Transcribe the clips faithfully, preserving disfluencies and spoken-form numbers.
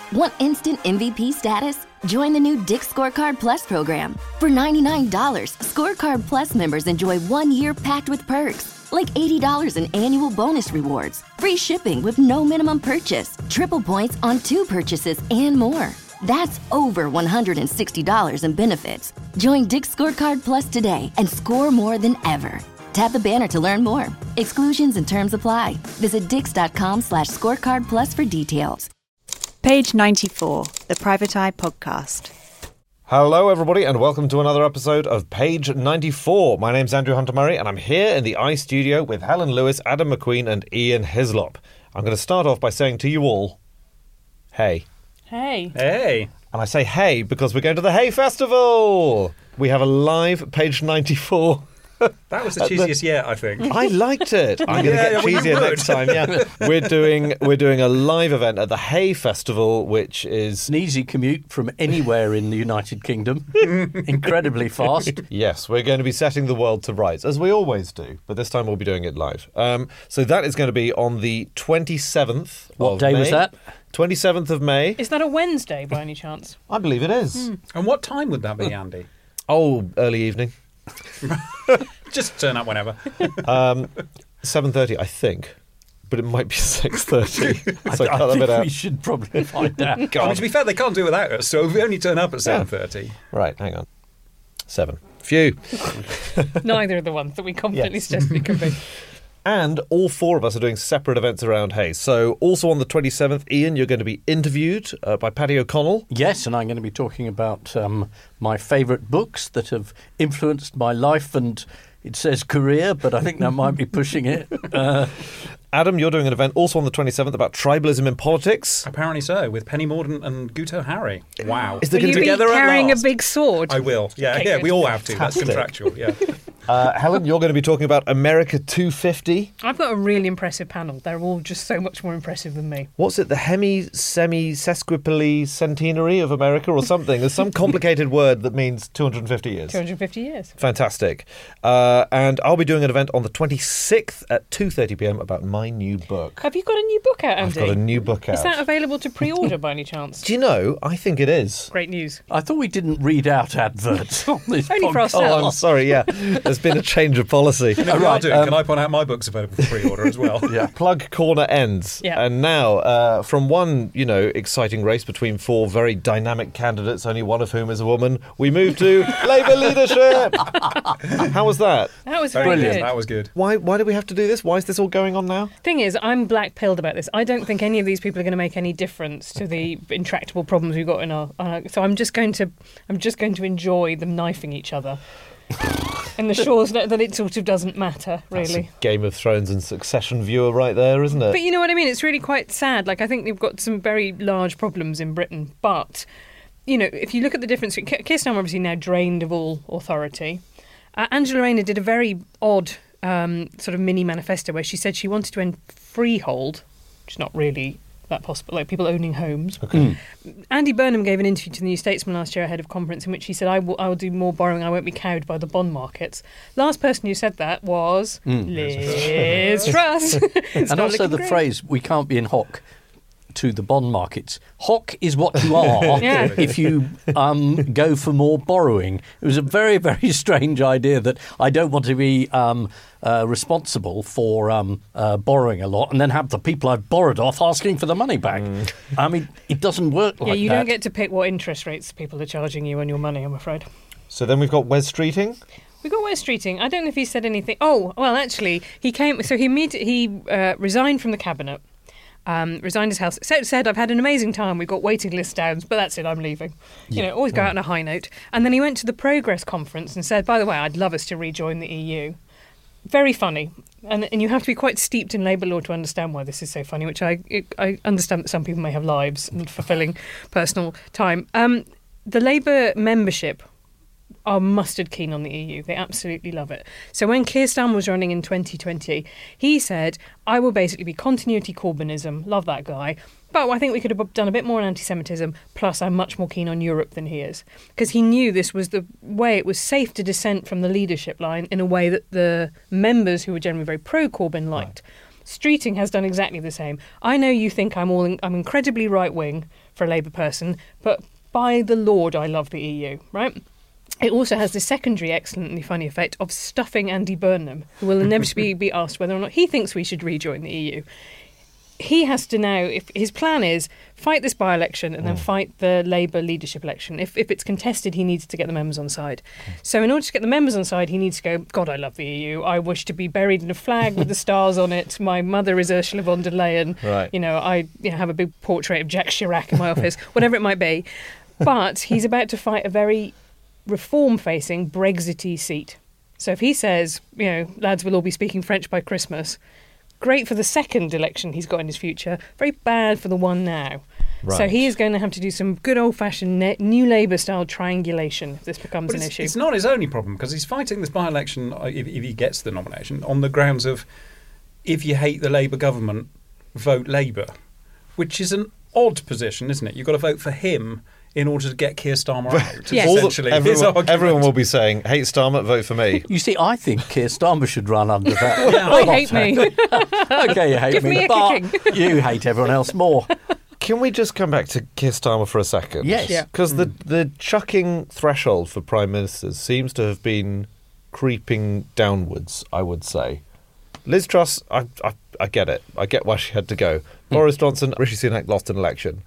Want instant M V P status? Join the new Dick's Scorecard Plus program. For ninety-nine dollars, Scorecard Plus members enjoy one year packed with perks, like eighty dollars in annual bonus rewards, free shipping with no minimum purchase, triple points on two purchases, and more. That's over one hundred sixty dollars in benefits. Join Dick's Scorecard Plus today and score more than ever. Tap the banner to learn more. Exclusions and terms apply. Visit dix.com slash scorecard plus for details. Page ninety-four, the Private Eye Podcast. Hello, everybody, and welcome to another episode of Page ninety-four. My name's Andrew Hunter-Murray, and I'm here in the I Studio with Helen Lewis, Adam McQueen, and Ian Hislop. I'm going to start off by saying to you all, hey. Hey. Hey. And I say hey because we're going to the Hay Festival. We have a live Page ninety-four. That was the cheesiest yet, I think. I liked it. I'm going to Yeah, get well, you cheesier would. next time. Yeah, we're doing we're doing a live event at the Hay Festival, which is An easy commute from anywhere in the United Kingdom. Incredibly fast. yes, we're going to be setting the world to rights as we always do, but this time we'll be doing it live. Um, so that is going to be on the twenty-seventh. What of day May. was that? twenty-seventh of May. Is that a Wednesday by any chance? I believe it is. And what time would that be, Andy? Oh, early evening. Just turn up whenever. Um, seven thirty, I think, but it might be six thirty. So I, cut I that think bit out. we should probably find out. I mean, to be fair, they can't do it without us, so if we only turn up at seven thirty. Right, hang on. Seven. Phew. Neither of the ones that we confidently Yes. suggested it could be. And all four of us are doing separate events around Hay. So also on the twenty-seventh, Ian, you're going to be interviewed uh, by Paddy O'Connell. Yes, and I'm going to be talking about um, my favourite books that have influenced my life and, it says career, but I think that might be pushing it. Uh, Adam, you're doing an event also on the twenty-seventh about tribalism in politics. Apparently so, with Penny Mordaunt and Guto Harry. Wow. Is there Will going you to be be... together at carrying a last? big sword? I will. Yeah, Okay, yeah, good. we all have to. Fantastic. That's contractual, yeah. Uh, Helen, you're going to be talking about America two fifty. I've got a really impressive panel. They're all just so much more impressive than me. What's it? The hemi semi sesquipedally centenary of America or something? There's some complicated word that means two hundred fifty years. two hundred fifty years. Fantastic. Uh, and I'll be doing an event on the twenty-sixth at two thirty p m about my new book. Have you got a new book out, I've Andy? got a new book out. Is that available to pre-order by any chance? Do you know? I think it is. Great news. I thought we didn't read out adverts on this Only for podcast. ourselves. Oh, I'm sorry, yeah. There's been a change of policy. If we are right, doing, um, can I point out my book's available for pre-order as well? Yeah. Plug corner ends. Yeah. And now, uh, from one, you know, exciting race between four very dynamic candidates, only one of whom is a woman, we move to Labour leadership. How was that? That was Very very good. good. That was good. Why Why do we have to do this? Why is this all going on now? Thing is, I'm black-pilled about this. I don't think any of these people are going to make any difference to the intractable problems we've got in our. our so I'm just going to, I'm just going to enjoy them knifing each other, in the shores that, that it sort of doesn't matter That's really. a Game of Thrones and Succession viewer right there, isn't it? But you know what I mean? It's really quite sad. Like, I think they've got some very large problems in Britain. But, you know, if you look at the difference, Keir Starmer obviously now drained of all authority. Uh, Angela Rayner did a very odd um, sort of mini manifesto where she said she wanted to end freehold, which is not really that possible, like people owning homes. Okay. Andy Burnham gave an interview to the New Statesman last year ahead of conference in which he said, I will, I will do more borrowing, I won't be cowed by the bond markets. Last person who said that was Liz Truss. It's And not also looking the great. phrase, we can't be in hock to the bond markets. Hock is what you are Yeah. if you um, go for more borrowing. It was a very, very strange idea that I don't want to be um, uh, responsible for um, uh, borrowing a lot and then have the people I've borrowed off asking for the money back. I mean, it doesn't work like Yeah, you that. don't get to pick what interest rates people are charging you on your money, I'm afraid. So then we've got Wes Streeting. We got Wes Streeting. I don't know if he said anything. Oh, well, actually, he came. So he immediately he uh, resigned from the cabinet. Um, resigned his house. Said, said, I've had an amazing time. We've got waiting list down, but that's it. I'm leaving. You know, always go out on a high note. And then he went to the Progress conference and said, by the way, I'd love us to rejoin the E U. Very funny. And and you have to be quite steeped in labour law to understand why this is so funny, which I I understand that some people may have lives and fulfilling personal time. Um, the Labour membership are mustard keen on the E U. They absolutely love it. So when Keir Starmer was running in twenty twenty, he said, I will basically be continuity Corbynism, love that guy, but I think we could have done a bit more on anti-Semitism, plus I'm much more keen on Europe than he is. Because he knew this was the way it was safe to dissent from the leadership line in a way that the members who were generally very pro-Corbyn liked. Right. Streeting has done exactly the same. I know you think I'm all in, I'm incredibly right wing for a Labour person, but by the Lord, I love the E U, right? It also has the secondary excellently funny effect of stuffing Andy Burnham, who will inevitably be asked whether or not he thinks we should rejoin the E U. He has to now, if his plan is fight this by-election and then Mm. fight the Labour leadership election. If if it's contested, he needs to get the members on side. So in order to get the members on side, he needs to go, God, I love the E U. I wish to be buried in a flag with the stars on it. My mother is Ursula von der Leyen. Right. You know, I you know, have a big portrait of Jacques Chirac in my office, whatever it might be. But he's about to fight a very reform-facing Brexity seat. So if he says, you know, lads, we'll all be speaking French by Christmas, great for the second election he's got in his future, very bad for the one now. So Right. he is going to have to do some good old-fashioned ne- New Labour-style triangulation if this becomes But an it's, issue. it's not his only problem, because he's fighting this by-election, uh, if, if he gets the nomination, on the grounds of if you hate the Labour government, vote Labour, which is an odd position, isn't it? You've got to vote for him in order to get Keir Starmer out. Yes. All the- Essentially, his everyone, argument. everyone will be saying, hate Starmer, vote for me. You see, I think Keir Starmer should run under that. I hate me. Okay, you hate Give me, me a but kicking. you hate everyone else more. Can we just come back to Keir Starmer for a second? Yes. Yeah. Because the, the chucking threshold for prime ministers seems to have been creeping downwards, I would say. Liz Truss, I, I, I get it. I get why she had to go. Boris Johnson, Rishi Sunak lost an election.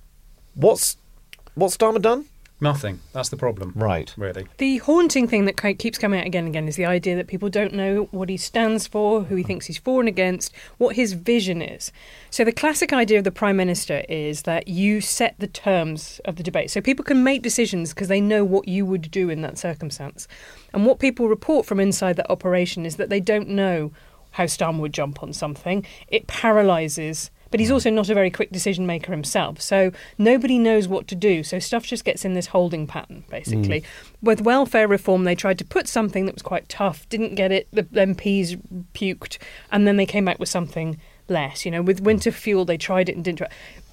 What's what's Starmer done? Nothing. That's the problem. Right. Really. The haunting thing that ki- keeps coming out again and again is the idea that people don't know what he stands for, who he thinks he's for and against, what his vision is. So the classic idea of the Prime Minister is that you set the terms of the debate. So people can make decisions because they know what you would do in that circumstance. And what people report from inside that operation is that they don't know how Starmer would jump on something. It paralyses. But he's also not a very quick decision maker himself. So nobody knows what to do. So stuff just gets in this holding pattern, basically. Mm. With welfare reform, they tried to put something that was quite tough, didn't get it, the M Ps puked, and then they came back with something less. You know, with winter fuel, they tried it and didn't try.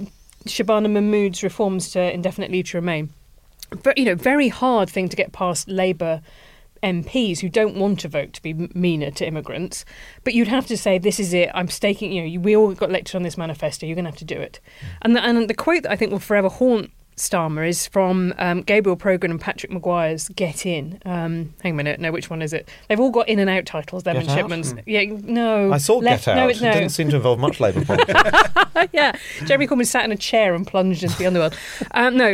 Shabana Mahmood's reforms to indefinite leave to remain. But, you know, very hard thing to get past Labour M Ps who don't want to vote to be meaner to immigrants, but you'd have to say, this is it, I'm staking, you know, we all got elected on this manifesto, you're going to have to do it. Mm. And, the, and the quote that I think will forever haunt Starmer is from um, Gabriel Progan and Patrick Maguire's Get In. Um, hang a minute, no, which one is it? They've all got in and out titles, them Get and Out? Shipman's. Mm. Yeah, no. I saw left, Get Out. No, It it's no. didn't seem to involve much Labour politics. Yeah, Jeremy Corbyn sat in a chair and plunged into the underworld. Um, no,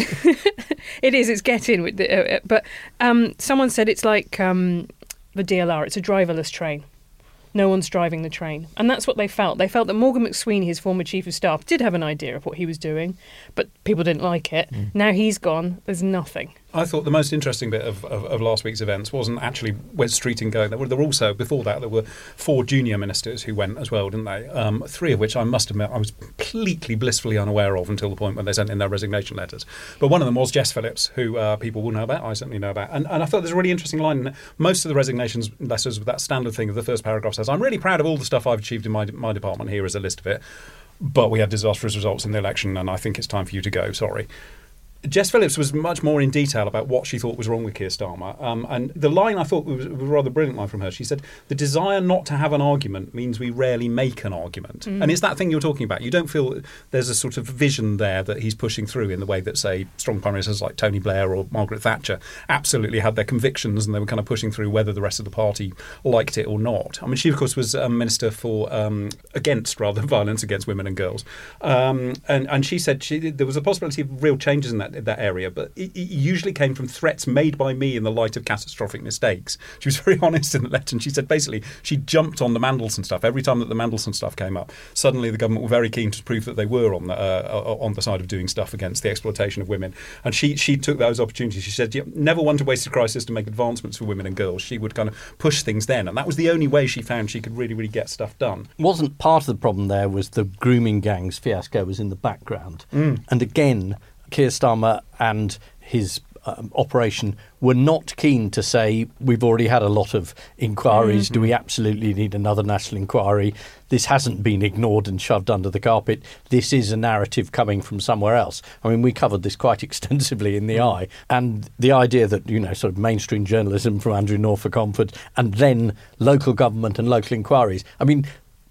it is, it's Get In. With the, uh, but um, someone said it's like um, the D L R, it's a driverless train. No one's driving the train. And that's what they felt. They felt that Morgan McSweeney, his former chief of staff, did have an idea of what he was doing, but people didn't like it. Mm. Now he's gone, there's nothing. I thought the most interesting bit of, of, of last week's events wasn't actually where's Streeting going. There were, there were also, before that, there were four junior ministers who went as well, didn't they? Um, three of which I must admit I was completely blissfully unaware of until the point when they sent in their resignation letters. But one of them was Jess Phillips, who uh, people will know about, I certainly know about. And, and I thought there's a really interesting line in it. Most of the resignations letters with that standard thing of the first paragraph says, I'm really proud of all the stuff I've achieved in my, my department. Here is a list of it. But we had disastrous results in the election and I think it's time for you to go. Sorry. Jess Phillips was much more in detail about what she thought was wrong with Keir Starmer. Um, and the line I thought was, was a rather brilliant line from her. She said, the desire not to have an argument means we rarely make an argument. Mm. And it's that thing you're talking about. You don't feel there's a sort of vision there that he's pushing through in the way that, say, strong prime ministers like Tony Blair or Margaret Thatcher absolutely had their convictions and they were kind of pushing through whether the rest of the party liked it or not. I mean, she, of course, was a minister for um, against, rather, violence against women and girls. Um, and, and she said she, there was a possibility of real changes in that that area, but it, it usually came from threats made by me in the light of catastrophic mistakes. She was very honest in the letter, and she said basically she jumped on the Mandelson stuff every time that the Mandelson stuff came up. Suddenly, the government were very keen to prove that they were on the uh, on the side of doing stuff against the exploitation of women, and she she took those opportunities. She said, never want to waste a crisis to make advancements for women and girls. She would kind of push things then, and that was the only way she found she could really, really get stuff done. Wasn't part of the problem there was the grooming gangs fiasco was in the background, mm. and again, Keir Starmer and his um, operation were not keen to say, we've already had a lot of inquiries, mm-hmm. do we absolutely need another national inquiry? This hasn't been ignored and shoved under the carpet. This is a narrative coming from somewhere else. I mean, we covered this quite extensively in The mm. Eye. And the idea that, you know, sort of mainstream journalism from Andrew Norfolk onwards and then local government and local inquiries. I mean,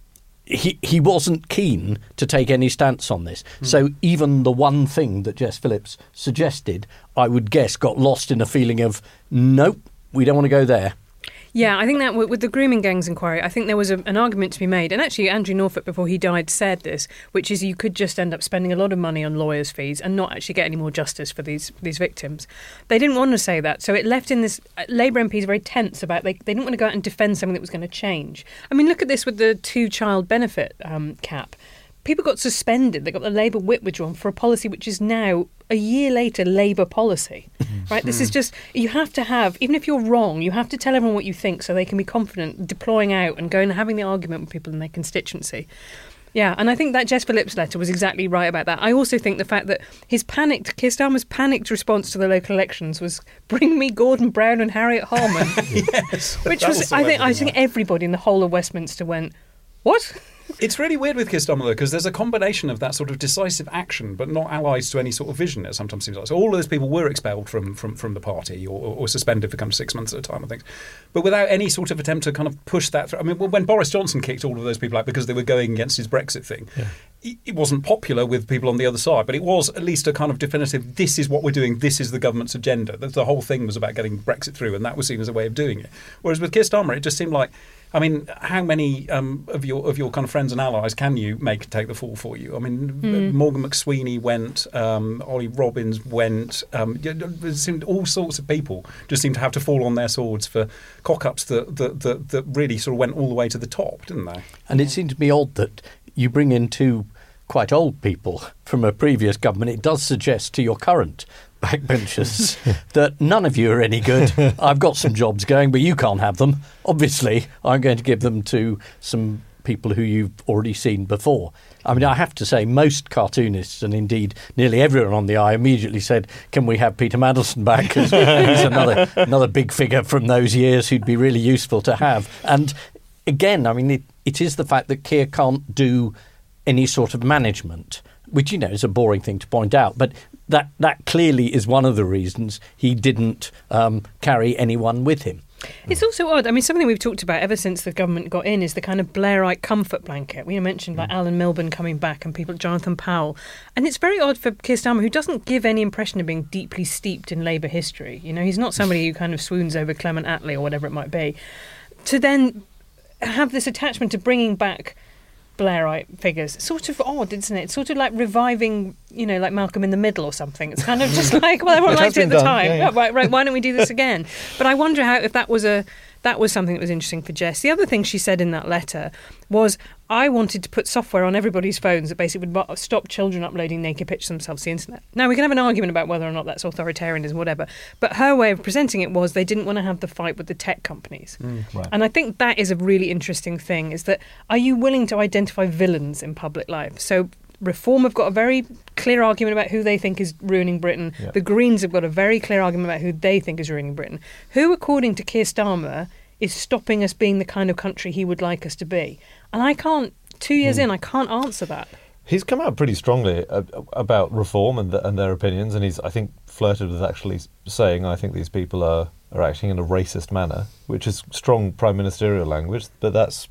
he he wasn't keen to take any stance on this. Mm. So even the one thing that Jess Phillips suggested, I would guess, got lost in a feeling of, nope, we don't want to go there. Yeah, I think that with the grooming gangs inquiry, I think there was a, an argument to be made. And actually, Andrew Norfolk, before he died, said this, which is you could just end up spending a lot of money on lawyers' fees and not actually get any more justice for these these victims. They didn't want to say that. So it left in this, Labour M Ps very tense about, they, they didn't want to go out and defend something that was going to change. I mean, look at this with the two-child benefit um, cap. People got suspended. They got the Labour whip withdrawn for a policy which is now, a year later, Labour policy. Right? This is just, you have to have, even if you're wrong, you have to tell everyone what you think so they can be confident deploying out and going and having the argument with people in their constituency. Yeah, and I think that Jess Phillips letter was exactly right about that. I also think the fact that his panicked, Keir Starmer's panicked response to the local elections was, bring me Gordon Brown and Harriet Harman. Yes. Which was, I think, I think everybody in the whole of Westminster went, what? It's really weird with Keir Starmer, though, because there's a combination of that sort of decisive action, but not allies to any sort of vision, it sometimes seems like. So all of those people were expelled from, from, from the party or, or suspended for kind of six months at a time, I think. But without any sort of attempt to kind of push that through. I mean, when Boris Johnson kicked all of those people out because they were going against his Brexit thing, yeah. it wasn't popular with people on the other side, but it was at least a kind of definitive, this is what we're doing, this is the government's agenda. The, the whole thing was about getting Brexit through, and that was seen as a way of doing it. Whereas with Keir Starmer, it just seemed like, I mean, how many um, of your of your kind of friends and allies can you make take the fall for you? I mean, mm. Morgan McSweeney went, um, Ollie Robbins went. Um, it seemed all sorts of people just seemed to have to fall on their swords for cock-ups that, that, that, that really sort of went all the way to the top, didn't they? And it seemed to me odd that you bring in two quite old people from a previous government. It does suggest to your current backbenchers that none of you are any good. I've got some jobs going, but you can't have them. Obviously, I'm going to give them to some people who you've already seen before. I mean, I have to say, most cartoonists, and indeed nearly everyone on the Eye, immediately said, can we have Peter Mandelson back? Because he's another, another big figure from those years who'd be really useful to have. And again, I mean, it, it is the fact that Keir can't do any sort of management, which, you know, is a boring thing to point out. But that that clearly is one of the reasons he didn't um, carry anyone with him. It's also odd. I mean, something we've talked about ever since the government got in is the kind of Blairite comfort blanket. We mentioned like Alan Milburn coming back and people, Jonathan Powell. And it's very odd for Keir Starmer, who doesn't give any impression of being deeply steeped in Labour history. You know, he's not somebody who kind of swoons over Clement Attlee or whatever it might be. To then have this attachment to bringing back Blairite figures. It's sort of odd, isn't it? It's sort of like reviving, you know, like Malcolm in the Middle or something. It's kind of just like, well, everyone liked it at the done. time. Yeah, yeah. Oh, right, right, why don't we do this again? But I wonder how if that was a that was something that was interesting for Jess. The other thing she said in that letter was, I wanted to put software on everybody's phones that basically would stop children uploading naked pictures of themselves to the internet. Now, we can have an argument about whether or not that's authoritarianism, whatever, but her way of presenting it was they didn't want to have the fight with the tech companies. Mm, right. And I think that is a really interesting thing, is that are you willing to identify villains in public life? So Reform have got a very clear argument about who they think is ruining Britain. Yeah. The Greens have got a very clear argument about who they think is ruining Britain. Who, according to Keir Starmer, is stopping us being the kind of country he would like us to be? And I can't, two years Mm. in, I can't answer that. He's come out pretty strongly uh, about reform and, the, and their opinions, and he's, I think, flirted with actually saying, I think these people are, are acting in a racist manner, which is strong prime ministerial language, but that's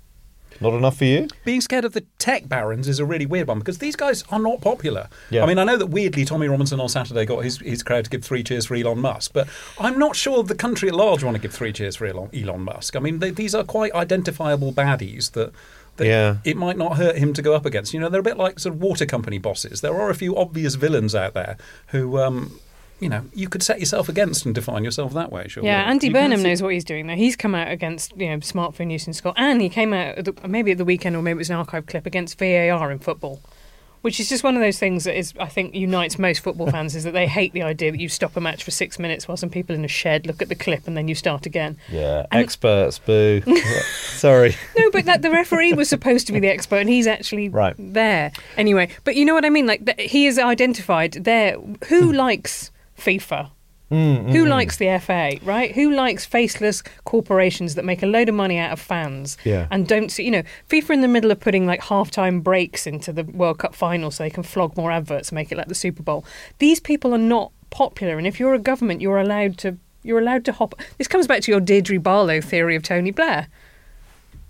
not enough for you? Being scared of the tech barons is a really weird one because these guys are not popular. Yeah. I mean, I know that weirdly Tommy Robinson on Saturday got his, his crowd to give three cheers for Elon Musk, but I'm not sure the country at large want to give three cheers for Elon, Elon Musk. I mean, they, these are quite identifiable baddies that, that Yeah. it might not hurt him to go up against. You know, they're a bit like sort of water company bosses. There are a few obvious villains out there who... Um, you know, you could set yourself against and define yourself that way, sure. Yeah, Andy You can Burnham see- knows what he's doing, though. He's come out against, you know, smartphone use in school, and he came out, at the, maybe at the weekend, or maybe it was an archive clip, against V A R in football, which is just one of those things that is, I think, unites most football fans, is that they hate the idea that you stop a match for six minutes while some people in a shed look at the clip and then you start again. Yeah, And- experts, boo. Sorry. No, but that, the referee was supposed to be the expert, and he's actually Right. there. Anyway, but you know what I mean? Like, th- he is identified there. Who likes FIFA? Mm, Who mm, likes the F A, right? Who likes faceless corporations that make a load of money out of fans Yeah. and don't see, you know, FIFA in the middle of putting like half-time breaks into the World Cup final so they can flog more adverts and make it like the Super Bowl. These people are not popular, and if you're a government, you're allowed to you're allowed to hop. This comes back to your Deirdre Barlow theory of Tony Blair.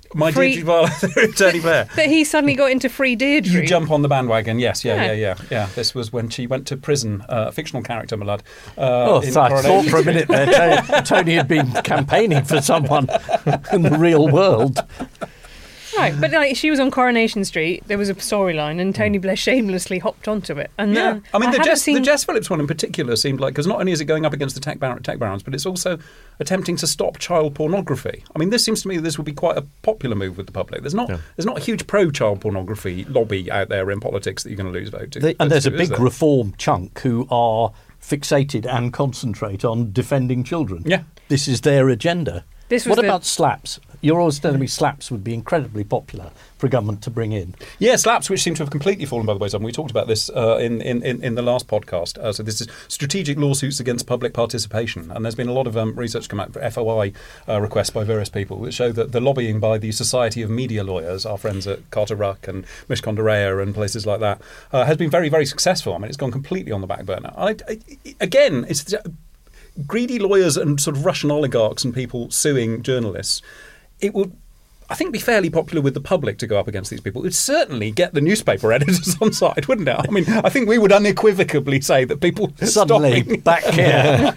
My free, dear Juvala, Tony Blair. that he suddenly got into Free Deirdre. You jump on the bandwagon, yes, yeah, Yeah. yeah, yeah, yeah. This was when she went to prison, uh, a fictional character, my lad. Uh, Oh, in so I thought Coronation for a minute there Tony, Tony had been campaigning for someone in the real world. Right, but like she was on Coronation Street. There was a storyline, and Tony Blair shamelessly hopped onto it. And Yeah, uh, I mean the haven't Jess, seen... the Jess Phillips one in particular seemed like, because not only is it going up against the tech, bar- tech barons, but it's also attempting to stop child pornography. I mean, this seems to me that this would be quite a popular move with the public. There's not Yeah. there's not a huge pro child pornography lobby out there in politics that you're going to lose votes to. They- And there's a to, is big there? reform chunk who are fixated and concentrate on defending children. Yeah. This is their agenda. This was what the- about slaps? You're always telling me slaps would be incredibly popular for a government to bring in. Yeah, slaps, which seem to have completely fallen by the wayside. We talked about this uh, in, in, in, in the last podcast. Uh, so this is strategic lawsuits against public participation. And there's been a lot of um, research come out for F O I uh, requests by various people that show that the lobbying by the Society of Media Lawyers, our friends at Carter Ruck and Mishcon Derea and places like that, uh, has been very, very successful. I mean, it's gone completely on the back burner. I, I, again, it's greedy lawyers and sort of Russian oligarchs and people suing journalists. It would, I think, be fairly popular with the public to go up against these people. It would certainly get the newspaper editors on side, wouldn't it? I mean, I think we would unequivocally say that people Suddenly, stopping, back here.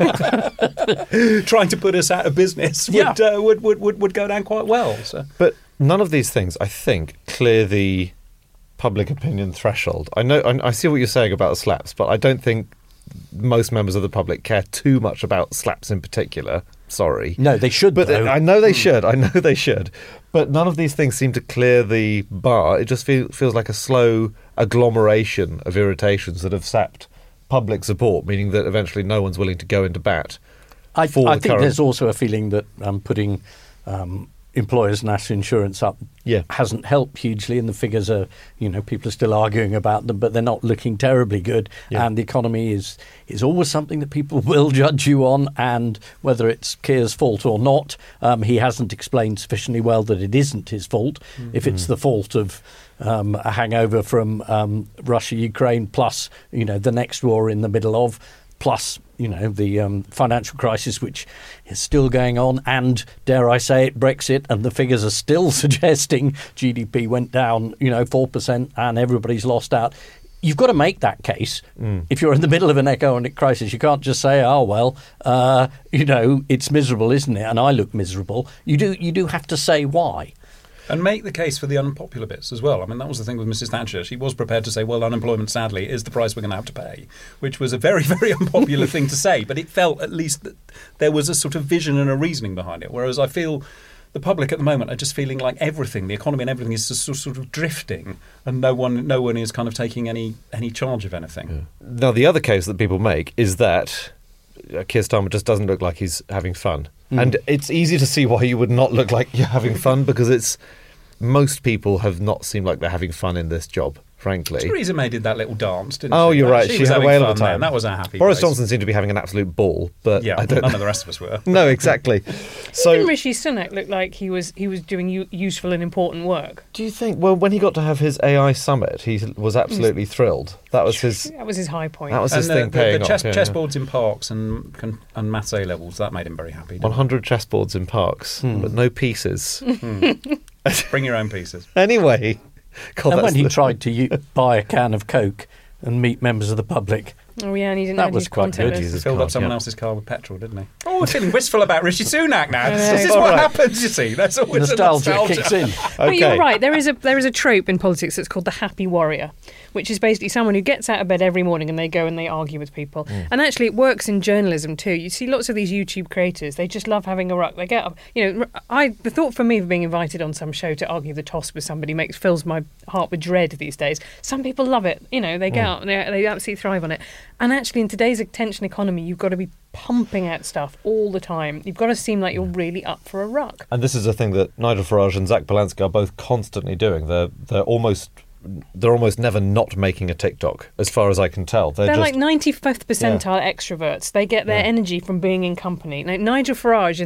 trying to put us out of business would, Yeah. uh, would, would, would, would go down quite well. So. But none of these things, I think, clear the public opinion threshold. I know, I, I see what you're saying about slaps, but I don't think most members of the public care too much about slaps in particular. Sorry. No, they should, But though. I know they should. I know they should. But none of these things seem to clear the bar. It just feel, feels like a slow agglomeration of irritations that have sapped public support, meaning that eventually no one's willing to go into bat. I, for I the think current- there's also a feeling that um, putting um, employers' national insurance up Yeah. hasn't helped hugely, and the figures are, you know, people are still arguing about them, but they're not looking terribly good. Yeah. And the economy is is always something that people will judge you on, and whether it's Keir's fault or not, um, he hasn't explained sufficiently well that it isn't his fault. Mm-hmm. If it's the fault of um, a hangover from um, Russia, Ukraine, plus, you know, the next war in the middle of, plus, you know, the um, financial crisis, which is still going on, and, dare I say it, Brexit, and the figures are still suggesting G D P went down, you know, four percent, and everybody's lost out. You've got to make that case. Mm. If you're in the middle of an economic crisis, you can't just say, oh, well, uh, you know, it's miserable, isn't it? And I look miserable. You do, you do have to say why. And make the case for the unpopular bits as well. I mean, that was the thing with Missus Thatcher. She was prepared to say, well, unemployment, sadly, is the price we're going to have to pay, which was a very, very unpopular thing to say. But it felt, at least, that there was a sort of vision and a reasoning behind it. Whereas I feel the public at the moment are just feeling like everything, the economy and everything, is just sort of drifting, and no one no one is kind of taking any, any charge of anything. Now, the other case that people make is that uh, Keir Starmer just doesn't look like he's having fun. Mm. And it's easy to see why you would not look like you're having fun, because it's most people have not seemed like they're having fun in this job, frankly. Theresa May did that little dance, didn't Oh, she? you're That- right. She, She, was had a having whale fun of a time. there. That was a happy Boris place. Johnson seemed to be having an absolute ball, but Yeah, I don't none know. of the rest of us were. No, exactly. Even So, Rishi Sunak looked like he was he was doing u- useful and important work. do you think? Well, when he got to have his A I summit, he was absolutely thrilled. That was his. That was his high point. That was And his the, thing the, paying the chess, off. yeah, chessboards in parks and con- and maths A levels, that made him very happy. yeah. didn't one hundred chessboards in parks, Hmm. but no pieces. it? Bring your own pieces. Anyway, God, and that's when he the- tried to u- buy a can of Coke and meet members of the public, oh yeah, and he didn't That have was his quite contact good. list. Jesus Filled God, up someone yeah. else's car with petrol, didn't he? Oh, we're feeling wistful about Rishi Sunak now. I This, know. this is All what right. happens, you see. That's always a nostalgia, nostalgia. kicks in. But Okay. you're right. There is a there is a trope in politics that's called the happy warrior, which is basically someone who gets out of bed every morning and they go and they argue with people. Mm. And actually, it works in journalism too. You see lots of these YouTube creators; they just love having a ruck. They get up. You know, I the thought for me of being invited on some show to argue the toss with somebody makes fills my heart with dread these days. Some people love it. You know, they get Mm. out and they, they absolutely thrive on it. And actually, in today's attention economy, you've got to be pumping out stuff all the time. You've got to seem like you're really up for a ruck. And this is a thing that Nigel Farage and Zach Belansky are both constantly doing. They're they're almost they're almost never not making a TikTok, as far as I can tell. They're, They're just, like ninety-fifth percentile extroverts. They get their Yeah. energy from being in company. Now, Nigel Farage in the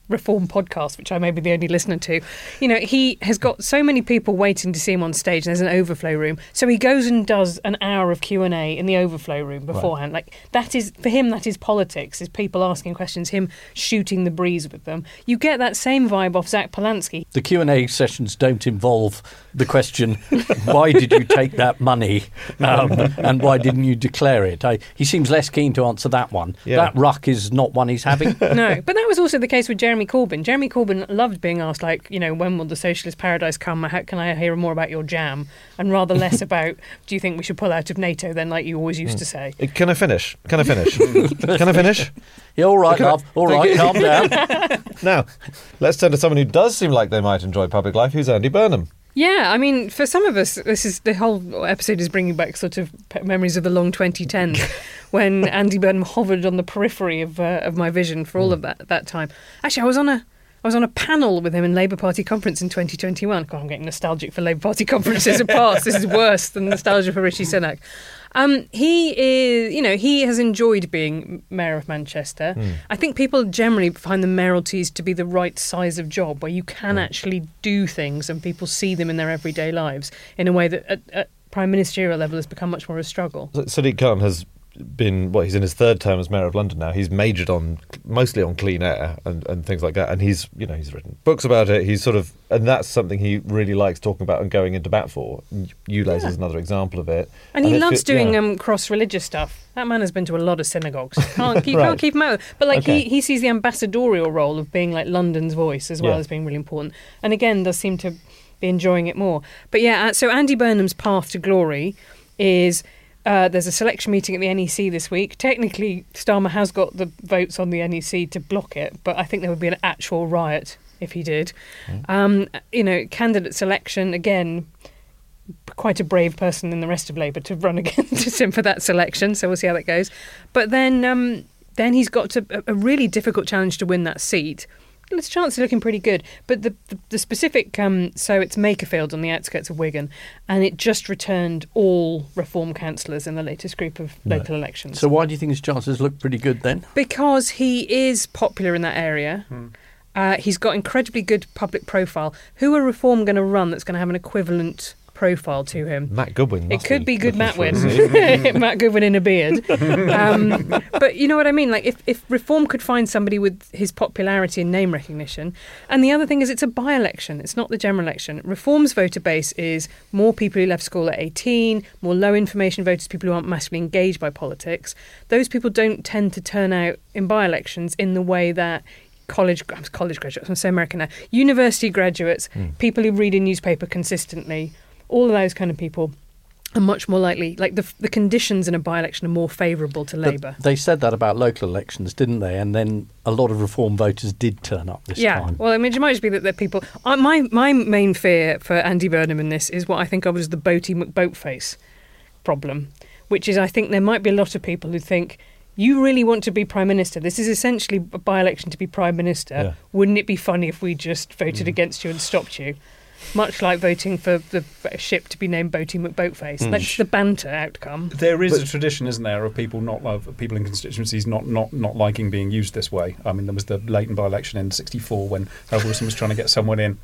Reform podcast, which I may be the only listener to, you know, he has got so many people waiting to see him on stage, and there's an overflow room. So he goes and does an hour of Q and A in the overflow room beforehand. Right. Like, that is, for him, that is politics, is people asking questions, him shooting the breeze with them. You get that same vibe off Zach Polanski. The Q and A sessions don't involve the question, why did you take that money, um, and why didn't you declare it? I, he seems less keen to answer that one. Yeah. That ruck is not one he's having. No, but that was also the case with Jeremy Corbyn. Jeremy Corbyn loved being asked, like, you know, when will the socialist paradise come? How can I hear more about your jam? And rather less about, do you think we should pull out of NATO then, like you always used mm. to say? Can I finish? Can I finish? Can I finish? Yeah, all right, love. I, all right, calm down. Now, let's turn to someone who does seem like they might enjoy public life, who's Andy Burnham. Yeah, I mean, for some of us, this is the whole episode is bringing back sort of memories of the long twenty tens when Andy Burnham hovered on the periphery of uh, of my vision for all mm. of that that time. Actually, I was on a I was on a panel with him in Labour Party conference in twenty twenty-one. God, I'm getting nostalgic for Labour Party conferences of past. This is worse than nostalgia for Rishi Sunak. Um, he is, you know, he has enjoyed being Mayor of Manchester. Mm. I think people generally find the mayoralties to be the right size of job where you can mm. actually do things and people see them in their everyday lives in a way that at, at prime ministerial level has become much more a struggle. Sadiq Khan has been, well, he's in his third term as Mayor of London now. He's majored on, mostly on clean air and, and things like that. And he's, you know, he's written books about it. He's sort of, and that's something he really likes talking about and going into bat for. ULEZ yeah. is another example of it. And, and he loves it, doing yeah. um, cross-religious stuff. That man has been to a lot of synagogues. Can't, you right. can't keep him out. But like okay. he, he sees the ambassadorial role of being like London's voice as well yeah. as being really important. And again, does seem to be enjoying it more. But yeah, so Andy Burnham's path to glory is... Uh, there's a selection meeting at the N E C this week. Technically, Starmer has got the votes on the N E C to block it, but I think there would be an actual riot if he did. Mm. Um, you know, candidate selection, again, quite a brave person in the rest of Labour to run against him for that selection, so we'll see how that goes. But then um, then he's got to, a really difficult challenge to win that seat. His chances are looking pretty good. But the the, the specific, um, so it's Makerfield on the outskirts of Wigan, and it just returned all Reform councillors in the latest group of no. local elections. So why do you think his chances look pretty good then? Because he is popular in that area. Hmm. Uh, he's got incredibly good public profile. Who are Reform going to run that's going to have an equivalent profile to him? Matt Goodwin. It could be, be good Mattwin. Matt Goodwin in a beard. Um, but you know what I mean? Like if, if Reform could find somebody with his popularity and name recognition. And the other thing is it's a by-election. It's not the general election. Reform's voter base is more people who left school at eighteen, more low information voters, people who aren't massively engaged by politics. Those people don't tend to turn out in by-elections in the way that college college graduates, I'm so American now, university graduates, mm. people who read a newspaper consistently, all of those kind of people are much more likely, like the the conditions in a by-election are more favourable to Labour. They said that about local elections, didn't they? And then a lot of Reform voters did turn up this yeah. time. Well, I mean, it might just be that, that people... Uh, my, my main fear for Andy Burnham in this is what I think of as the Boaty McBoatface problem, which is I think there might be a lot of people who think, you really want to be Prime Minister. This is essentially a by-election to be Prime Minister. Yeah. Wouldn't it be funny if we just voted mm. against you and stopped you? Much like voting for the ship to be named Boaty McBoatface. Mm. That's the banter outcome. There is but, a tradition, isn't there, of people not of people in constituencies not, not, not liking being used this way. I mean, there was the Leighton by-election in sixty-four when Harold Wilson was trying to get someone in.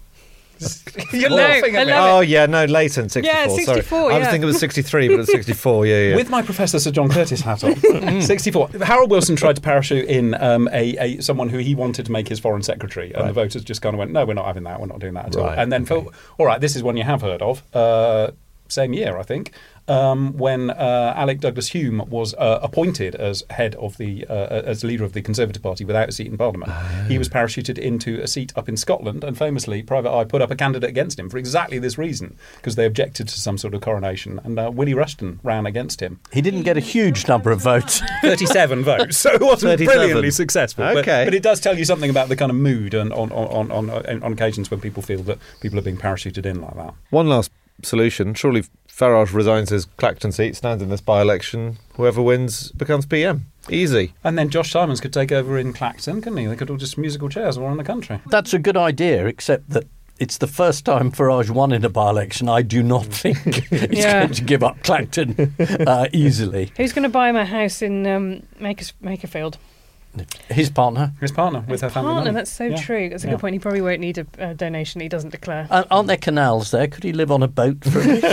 You're laughing at me. Oh, yeah, no, Leighton, sixty-four. Yeah, sixty-four, sorry. yeah. I was thinking it was sixty-three, but it's sixty-four, yeah, yeah. With my Professor Sir John Curtis hat on. sixty-four. Harold Wilson tried to parachute in um, a, a someone who he wanted to make his foreign secretary, and right. the voters just kind of went, no, we're not having that, we're not doing that at right. all. And then, okay. felt, all right, this is one you have heard of. Uh, same year, I think. Um, when uh, Alec Douglas-Hume was uh, appointed as head of the uh, as leader of the Conservative Party without a seat in Parliament, oh. he was parachuted into a seat up in Scotland, and famously, Private Eye put up a candidate against him for exactly this reason, because they objected to some sort of coronation, and uh, Willie Rushton ran against him. He didn't get a huge number of votes, thirty-seven votes, so it wasn't thirty-seven. Brilliantly successful. Okay. But, but it does tell you something about the kind of mood on on, on, on, on on occasions when people feel that people are being parachuted in like that. One last solution. Surely Farage resigns his Clacton seat, stands in this by-election. Whoever wins becomes P M. Easy. And then Josh Simons could take over in Clacton, couldn't he? They could all just musical chairs all around the country. That's a good idea, except that it's the first time Farage won in a by-election. I do not think he's yeah. going to give up Clacton uh, easily. Who's going to buy him a house in um, Makers- Makerfield? His partner. His partner with His her family partner, money. that's so Yeah. true. That's a Yeah. good point. He probably won't need a uh, donation he doesn't declare. Uh, aren't there canals there? Could he live on a boat for a bit?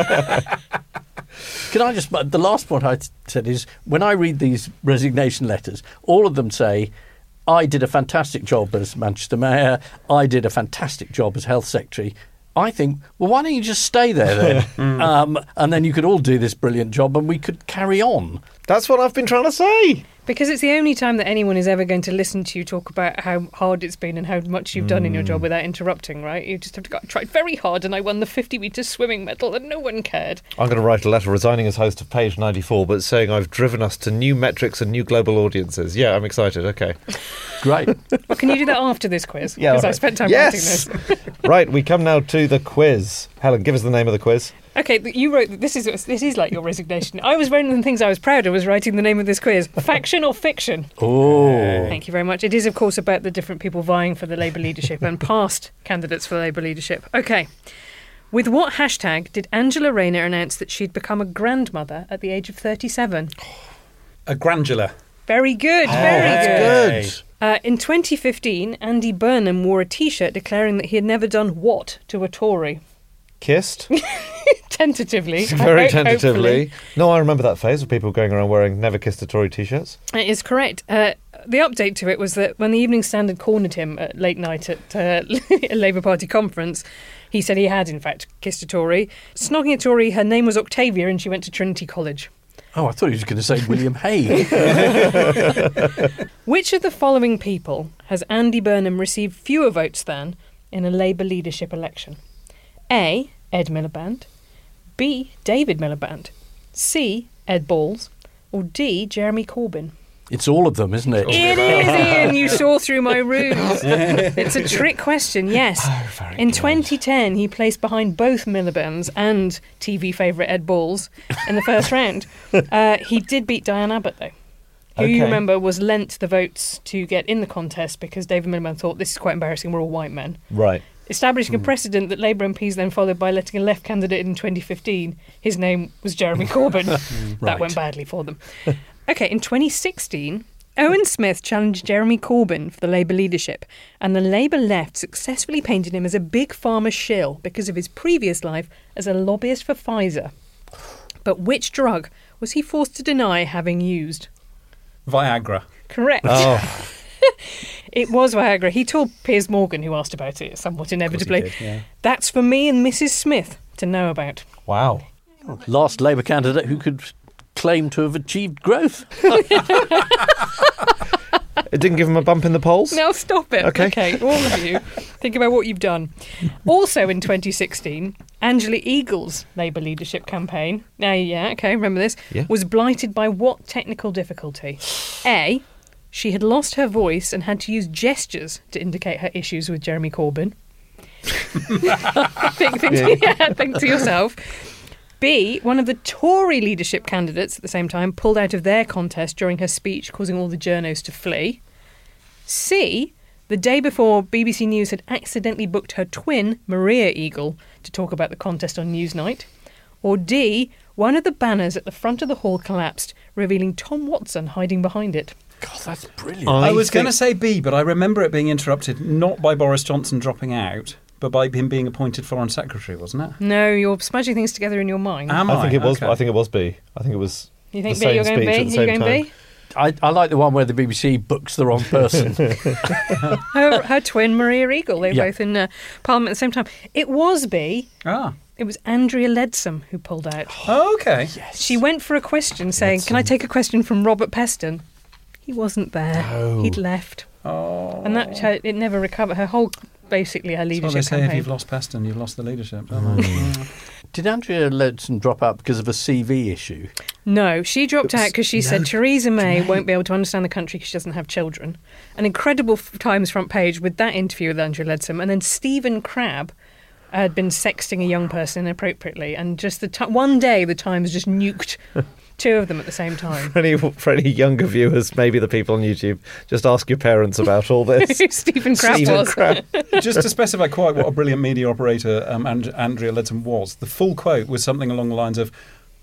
Can I just... The last point I t- said is, when I read these resignation letters, all of them say, I did a fantastic job as Manchester Mayor, I did a fantastic job as Health Secretary. I think, well, why don't you just stay there then? um, and then you could all do this brilliant job and we could carry on. That's what I've been trying to say. Because it's the only time that anyone is ever going to listen to you talk about how hard it's been and how much you've done in your job without interrupting, right? You just have to go, I tried very hard and I won the fifty metre swimming medal and no one cared. I'm going to write a letter resigning as host of Page ninety-four, but saying I've driven us to new metrics and new global audiences. Yeah, I'm excited. Okay. Great. Well, can you do that after this quiz? Yeah, Because all I right. spent time Yes! writing this. Right, we come now to the quiz. Helen, give us the name of the quiz. Okay, but you wrote this is this is like your resignation. I was one of the things I was proud of was writing the name of this quiz. Faction or fiction? Oh. Thank you very much. It is, of course, about the different people vying for the Labour leadership and past candidates for the Labour leadership. Okay. With what hashtag did Angela Rayner announce that she'd become a grandmother at the age of thirty-seven? A grandular. Very good, very good. Good. Uh, in twenty fifteen, Andy Burnham wore a T-shirt declaring that he had never done what to a Tory? Kissed. Tentatively. Very ho- tentatively. hopefully. No, I remember that phase of people going around wearing Never Kissed a Tory t-shirts. It is correct. Uh, the update to it was that when the Evening Standard cornered him at late night at uh, a Labour Party conference, he said he had, in fact, kissed a Tory. Snogging a Tory, her name was Octavia and she went to Trinity College. Oh, I thought he was going to say William Hague. Which of the following people has Andy Burnham received fewer votes than in a Labour leadership election? A. Ed Miliband. B. David Miliband. C. Ed Balls. Or D. Jeremy Corbyn. It's all of them, isn't it? It is, Ian. You saw through my runes. It's a trick question, yes. Oh, In twenty ten, he placed behind both Miliband's and T V favourite Ed Balls in the first round. Uh, he did beat Diane Abbott, though, who you Okay. remember was lent the votes to get in the contest because David Miliband thought, this is quite embarrassing, we're all white men. Right. Establishing a precedent that Labour M Ps then followed by letting a left candidate in twenty fifteen. His name was Jeremy Corbyn. That Right. went badly for them. Okay, in twenty sixteen, Owen Smith challenged Jeremy Corbyn for the Labour leadership, and the Labour left successfully painted him as a big pharma shill because of his previous life as a lobbyist for Pfizer. But which drug was he forced to deny having used? Viagra. Correct. Oh, It was Viagra. He told Piers Morgan, who asked about it somewhat inevitably. did, yeah. That's for me and Missus Smith to know about. wow. Last Labour candidate who could claim to have achieved growth. It didn't give him a bump in the polls? Now stop it. Okay. all of you. Think about what you've done. Also in twenty sixteen, Angela Eagle's Labour leadership campaign, now yeah, okay, remember this, Yeah. was blighted by what technical difficulty? A, she had lost her voice and had to use gestures to indicate her issues with Jeremy Corbyn. think, think, Yeah. yeah, think to yourself. B, one of the Tory leadership candidates at the same time pulled out of their contest during her speech, causing all the journos to flee. C, the day before, B B C News had accidentally booked her twin, Maria Eagle, to talk about the contest on Newsnight. Or D, one of the banners at the front of the hall collapsed, revealing Tom Watson hiding behind it. God, that's brilliant. I, was going to think- say B, but I remember it being interrupted not by Boris Johnson dropping out, but by him being appointed Foreign Secretary, wasn't it? No, you're smudging things together in your mind. Am I? I think it was. Okay. I think it was B. I think it was. you think the B, you're same going B? speech Are at the you same going time. B? I, I like the one where the B B C books the wrong person. Her, her twin, Maria Eagle, they were Yeah. both in uh, Parliament at the same time. It was B. Ah, It was Andrea Leadsom who pulled out. oh, okay. She went for a question saying, can I take a question from Robert Peston? He wasn't there. No. He'd left. Oh. And that her, it never recovered. Her whole, basically, her That's what leadership they say campaign. if you've lost Peston, you've lost the leadership, don't they? Did Andrea Leadsom drop out because of a C V issue? No, she dropped out because she no, said Theresa May May. won't be able to understand the country because she doesn't have children. An incredible f- Times front page with that interview with Andrea Leadsom. And then Stephen Crabb had been sexting a young person inappropriately. And just the t- one day, the Times just nuked two of them at the same time. For any, for any younger viewers, maybe the people on YouTube, just ask your parents about all this. Who Stephen Crabb Stephen was. Crabb. Just to specify quite what a brilliant media operator um, and Andrea Leadsom was, the full quote was something along the lines of,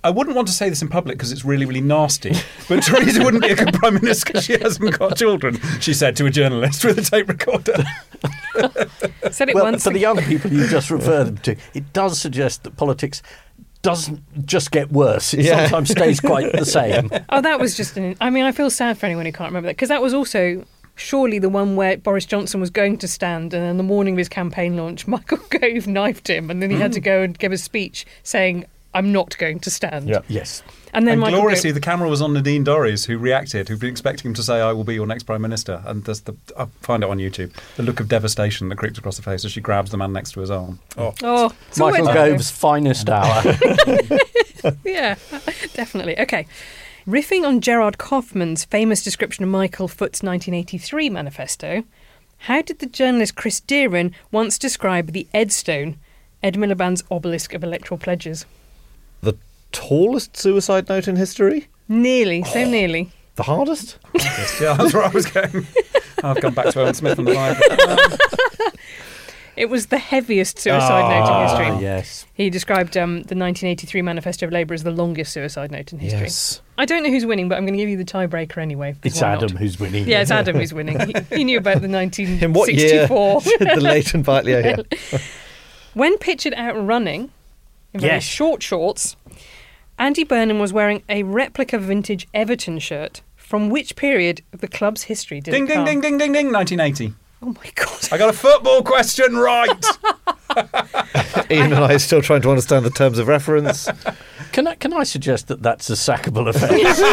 I wouldn't want to say this in public because it's really, really nasty, but Theresa wouldn't be a good Prime Minister because she hasn't got children, she said to a journalist with a tape recorder. Said it Well, once. for the young people you just refer them to, it does suggest that politics doesn't just get worse. It Yeah. sometimes stays quite the same. Oh, that was just an. I mean, I feel sad for anyone who can't remember that because that was also surely the one where Boris Johnson was going to stand, and on the morning of his campaign launch, Michael Gove knifed him, and then he had to go and give a speech saying, "I'm not going to stand." Yeah. Yes. And then And Michael gloriously, Gove, the camera was on Nadine Dorries, who reacted, who'd been expecting him to say, "I will be your next Prime Minister." And there's the, I'll find it on YouTube, the look of devastation that creeps across her face as she grabs the man next to his arm. Oh, oh, it's Michael always- Gove's finest hour. Yeah, definitely. Okay. Riffing on Gerard Kaufman's famous description of Michael Foot's nineteen eighty-three manifesto, how did the journalist Chris Deeran once describe the Edstone, Ed Miliband's obelisk of electoral pledges? The tallest suicide note in history? Nearly, so nearly. The hardest? yeah, that's where I was going. I've gone back to Owen Smith and the Bible. It was the heaviest suicide note in history. Ah, yes. He described um, the nineteen eighty-three Manifesto of Labour as the longest suicide note in history. Yes. I don't know who's winning, but I'm going to give you the tiebreaker anyway. 'cause It's why Adam not? who's winning. Yeah, it's Adam who's winning. He, he knew about the nineteen In what year sixty-four. did the latent part? Yeah, yeah. When pictured out running in very Yes. short shorts, Andy Burnham was wearing a replica vintage Everton shirt. From which period of the club's history did Ding, it ding, come? ding, ding, ding, ding, nineteen eighty. Oh my God. I got a football question right. Ian and I are still trying to understand the terms of reference. Can I, can I suggest that that's a sackable offence?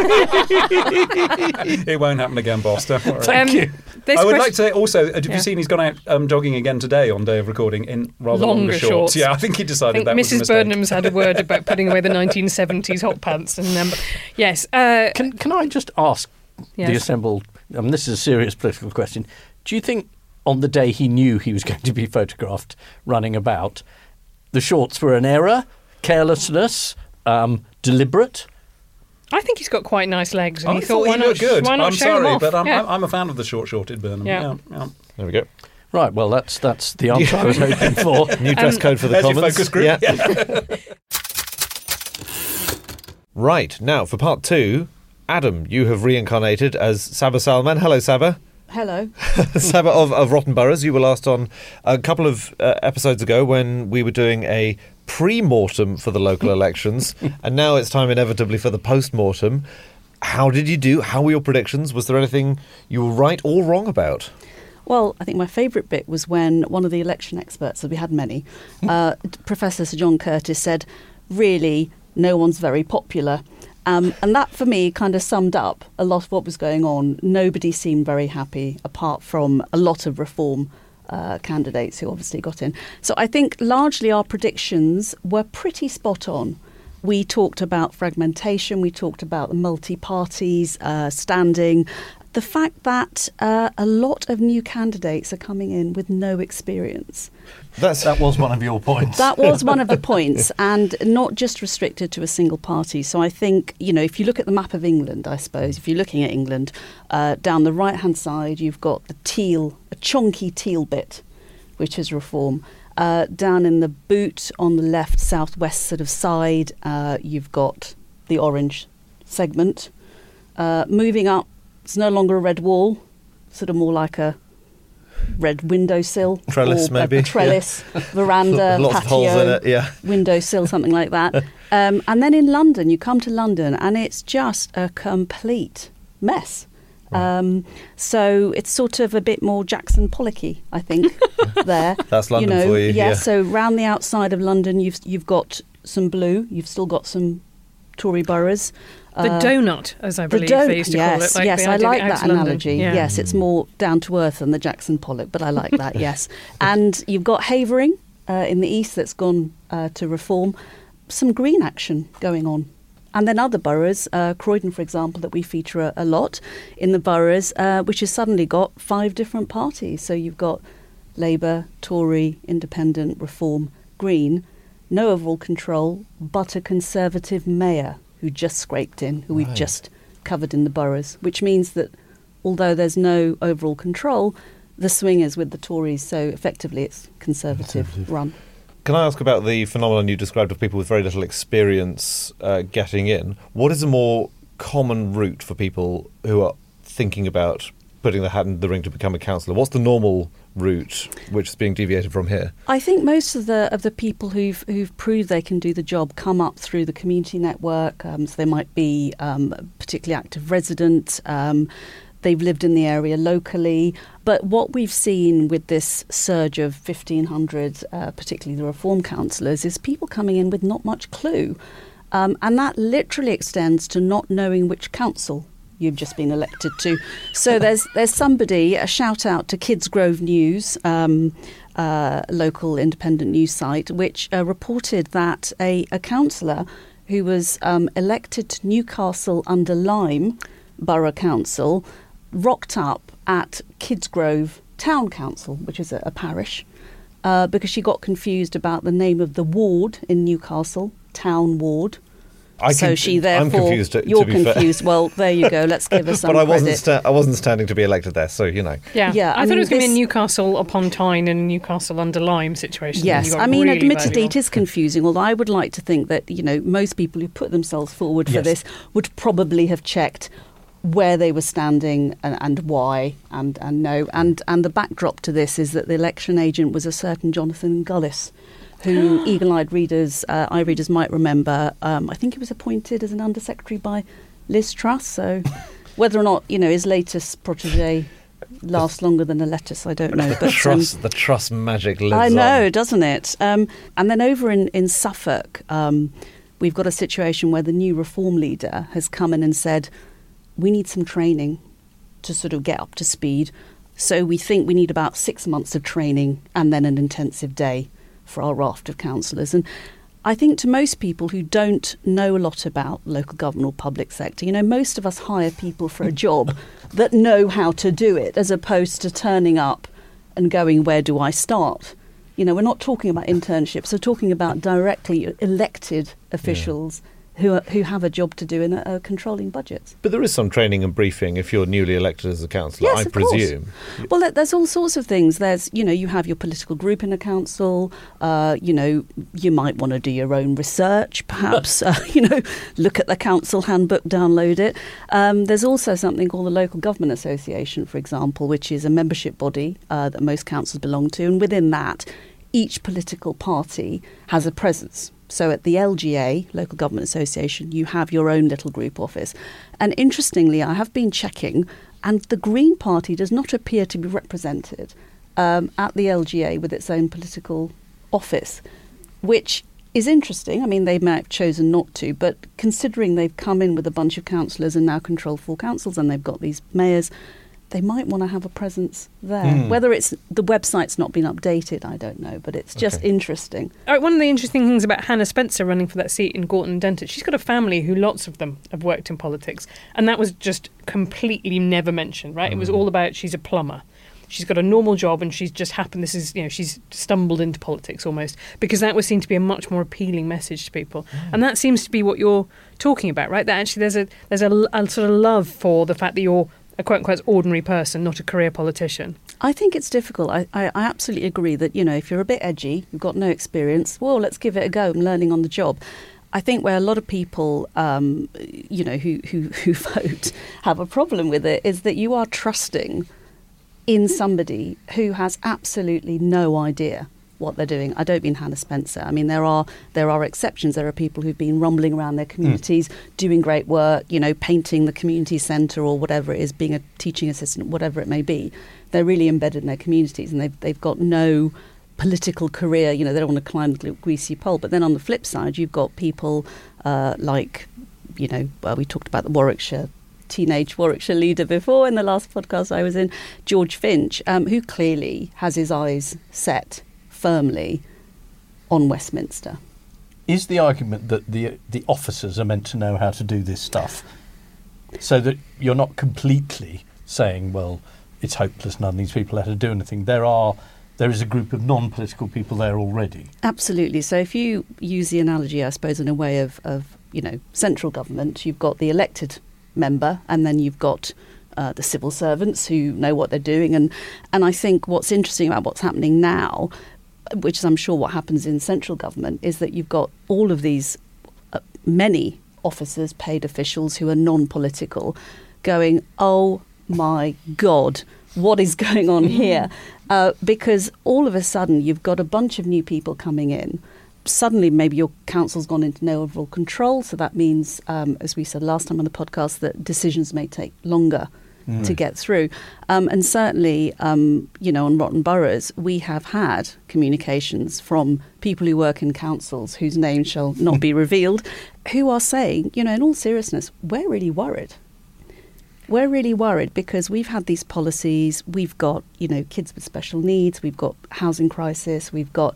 It won't happen again, boss. Don't worry. Thank Um, you. this I would question- like to say also, uh, have Yeah. you seen he's gone out um, jogging again today on day of recording in rather longer, Longer shorts? shorts. Yeah, I think he I decided think that was a Missus mistake. Burnham's had a word about putting away the nineteen seventies hot pants. And um, yes, uh, Can, can I just ask the yes. assembled, um, this is a serious political question, do you think on the day he knew he was going to be photographed running about, the shorts were an error, carelessness, um, deliberate? I think he's got quite nice legs, and I he thought thought, why he not? looked good. Why not I'm show them sorry, off? but I'm, Yeah. I'm a fan of the short-shorted Burnham. Yeah. Yeah, yeah. There we go. Right, well, that's that's the answer I was hoping for. New dress Um, code for the There's your Commons. focus group. Yeah. Right, now for part two, Adam, you have reincarnated as Saba Salman. Hello, Saba. Hello. Saba of, of Rotten Boroughs. You were last on a couple of uh, episodes ago when we were doing a pre-mortem for the local elections, and now it's time inevitably for the post-mortem. How did you do? How were your predictions? Was there anything you were right or wrong about? Well, I think my favourite bit was when one of the election experts, as we had many, uh, Professor Sir John Curtis said, really, no one's very popular. Um, and that, for me, kind of summed up a lot of what was going on. Nobody seemed very happy, apart from a lot of reform uh, candidates who obviously got in. So I think largely our predictions were pretty spot on. We talked about fragmentation, we talked about the multi-parties uh, standing, the fact that uh, a lot of new candidates are coming in with no experience. That's That was one of your points. That was one of the points, and not just restricted to a single party. So I think, you know, if you look at the map of England, I suppose, if you're looking at England, uh, down the right-hand side, you've got the teal, a chunky teal bit, which is reform. Uh, down in the boot on the left, southwest sort of side, uh, you've got the orange segment. Uh, moving up, it's no longer a red wall, sort of more like a red windowsill. Trellis, or maybe, A, a trellis, veranda, lots patio, of holes in it, yeah. windowsill, something like that. Um, and then in London, you come to London and it's just a complete mess. Um, so it's sort of a bit more Jackson Pollocky, I think, there. That's London you know, for you, Yeah, yeah. so round the outside of London, you've you've got some blue, you've still got some Tory boroughs. The Uh, donut, as I the believe donut, they used to yes, call it. Like yes, the I idea like out that to London. analogy. Yeah. Yes, it's more down to earth than the Jackson Pollock, but I like that. Yes, and you've got Havering uh, in the east that's gone uh, to reform. Some green action going on, and then other boroughs, uh, Croydon, for example, that we feature a, a lot in the boroughs, uh, which has suddenly got five different parties. So you've got Labour, Tory, Independent, Reform, Green, no overall control, but a Conservative mayor who just scraped in, who we've Right. just covered in the boroughs, which means that although there's no overall control, the swing is with the Tories, so effectively it's Conservative, Conservative. run. Can I ask about the phenomenon you described of people with very little experience uh, getting in? What is a more common route for people who are thinking about putting their hat in the ring to become a councillor? What's the normal route which is being deviated from here? I think most of the of the people who've who've proved they can do the job come up through the community network. Um, so they might be um, a particularly active resident. Um, they've lived in the area locally. But what we've seen with this surge of fifteen hundred, uh, particularly the reform councillors, is people coming in with not much clue. Um, and that literally extends to not knowing which council you've just been elected to. So there's there's somebody, a shout out to Kidsgrove News, um, uh, local independent news site, which uh, reported that a, a councillor who was um, elected to Newcastle under Lyme Borough Council rocked up at Kidsgrove Town Council, which is a, a parish, uh, because she got confused about the name of the ward in Newcastle, Town Ward. I so can, she therefore, I'm confused, to, you're to be confused. Fair. Well, there you go. Let's give her some but I wasn't, credit. sta- I wasn't standing to be elected there, so, you know. Yeah, Yeah, I, I thought mean, it was going to be a this- Newcastle upon Tyne and Newcastle under Lyme situation. Yes, You got I mean, really admittedly, badly it is confusing. Although I would like to think that you know most people who put themselves forward for Yes. this would probably have checked where they were standing and, and why, and and no, and and the backdrop to this is that the election agent was a certain Jonathan Gullis, who eagle-eyed readers, uh, eye readers might remember. Um, I think he was appointed as an undersecretary by Liz Truss. So whether or not you know his latest protege lasts longer than a lettuce, I don't know. the But um, trust, the trust magic lives I know, on. doesn't it? Um, and then over in, in Suffolk, um, we've got a situation where the new reform leader has come in and said, we need some training to sort of get up to speed. So we think we need about six months of training and then an intensive day for our raft of councillors. And I think to most people who don't know a lot about local government or public sector, you know, most of us hire people for a job that know how to do it, as opposed to turning up and going, where do I start? You know, we're not talking about internships, we're talking about directly elected officials who are, who have a job to do in a, a controlling budgets. But there is some training and briefing if you're newly elected as a councillor, Yes, I of course. presume. Well, there- there's all sorts of things. There's, you know, you have your political group in a council. Uh, you know, you might want to do your own research, perhaps. uh, you know, look at the council handbook, download it. Um, there's also something called the Local Government Association, for example, which is a membership body uh, that most councils belong to, and within that, each political party has a presence. So at the L G A, Local Government Association, you have your own little group office. And interestingly, I have been checking, and the Green Party does not appear to be represented um, at the L G A with its own political office, which is interesting. I mean, they may have chosen not to, but considering they've come in with a bunch of councillors and now control four councils and they've got these mayors, they might want to have a presence there. Mm. Whether it's the website's not been updated, I don't know, but it's just Okay. interesting. All right, one of the interesting things about Hannah Spencer running for that seat in Gorton and Denton, she's got a family who lots of them have worked in politics, and that was just completely never mentioned, right? It was all about she's a plumber. She's got a normal job and she's just happened, this is, you know, she's stumbled into politics almost, because that was seen to be a much more appealing message to people. And that seems to be what you're talking about, right? That actually there's a there's a, a sort of love for the fact that you're a quote-unquote ordinary person, not a career politician. I think it's difficult. I, I, I absolutely agree that, you know, if you're a bit edgy, you've got no experience, well, let's give it a go. I'm learning on the job. I think where a lot of people, um, you know, who, who, who vote have a problem with it is that you are trusting in somebody who has absolutely no idea what they're doing. I don't mean Hannah Spencer. I mean, there are there are exceptions. There are people who've been rumbling around their communities, mm. doing great work, you know, painting the community centre or whatever it is, being a teaching assistant, whatever it may be. They're really embedded in their communities and they've, they've got no political career. You know, they don't want to climb the greasy pole. But then on the flip side, you've got people uh, like, you know, well, we talked about the Warwickshire teenage Warwickshire leader before in the last podcast I was in, George Finch, um, who clearly has his eyes set firmly on Westminster. Is the argument that the the officers are meant to know how to do this stuff, so that you're not completely saying, well, it's hopeless, none of these people know how to do anything? There are there is a group of non-political people there already. Absolutely. So if you use the analogy, I suppose, in a way of, of you know, central government, you've got the elected member and then you've got uh, the civil servants who know what they're doing. And, and I think what's interesting about what's happening now, which is I'm sure what happens in central government, is that you've got all of these uh, many officers, paid officials who are non-political, going, oh my God, what is going on here? Uh, because all of a sudden you've got a bunch of new people coming in. Suddenly maybe your council's gone into no overall control, so that means, um, as we said last time on the podcast, that decisions may take longer Mm. to get through. Um, and certainly, um, you know, on Rotten Boroughs, we have had communications from people who work in councils whose names shall not be revealed, who are saying, you know, in all seriousness, we're really worried. We're really worried because we've had these policies, we've got, you know, kids with special needs, we've got housing crisis, we've got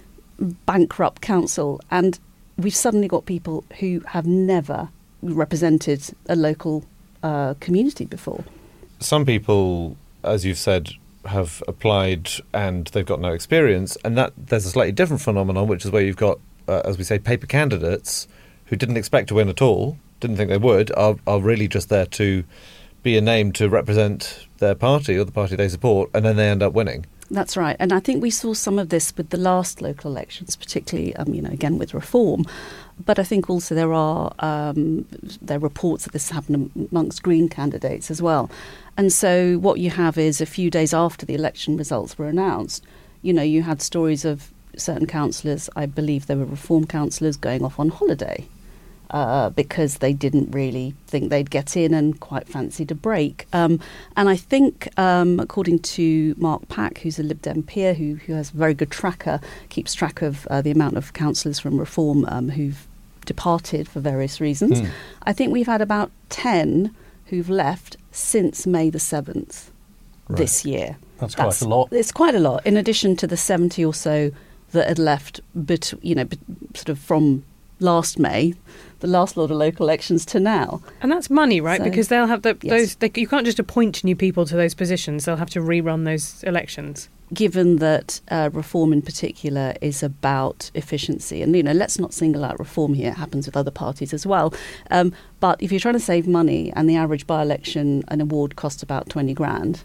bankrupt council, and we've suddenly got people who have never represented a local uh, community before. Some people, as you've said, have applied and they've got no experience, and that there's a slightly different phenomenon, which is where you've got, uh, as we say, paper candidates who didn't expect to win at all, didn't think they would, are, are really just there to be a name to represent their party or the party they support, and then they end up winning. That's right. And I think we saw some of this with the last local elections, particularly, um, you know, again, with Reform. But I think also there are um, there are reports that this happened amongst Green candidates as well. And so what you have is a few days after the election results were announced, you know, you had stories of certain councillors, I believe they were Reform councillors, going off on holiday uh, because they didn't really think they'd get in and quite fancied a break. Um, and I think, um, according to Mark Pack, who's a Lib Dem peer who, who has a very good tracker, keeps track of uh, the amount of councillors from Reform um, who've departed for various reasons. Mm. I think we've had about ten who've left since May the seventh right. this year. That's, That's quite a lot. It's quite a lot, in addition to the seventy or so that had left, bet, you know, bet, sort of from last May, the last lot of local elections, to now. And that's money, right? So, because they'll have the, yes. those. They, you can't just appoint new people to those positions. They'll have to rerun those elections. Given that uh, Reform in particular is about efficiency, and you know, let's not single out Reform here, it happens with other parties as well. Um, but if you're trying to save money and the average by-election, an award costs about twenty grand,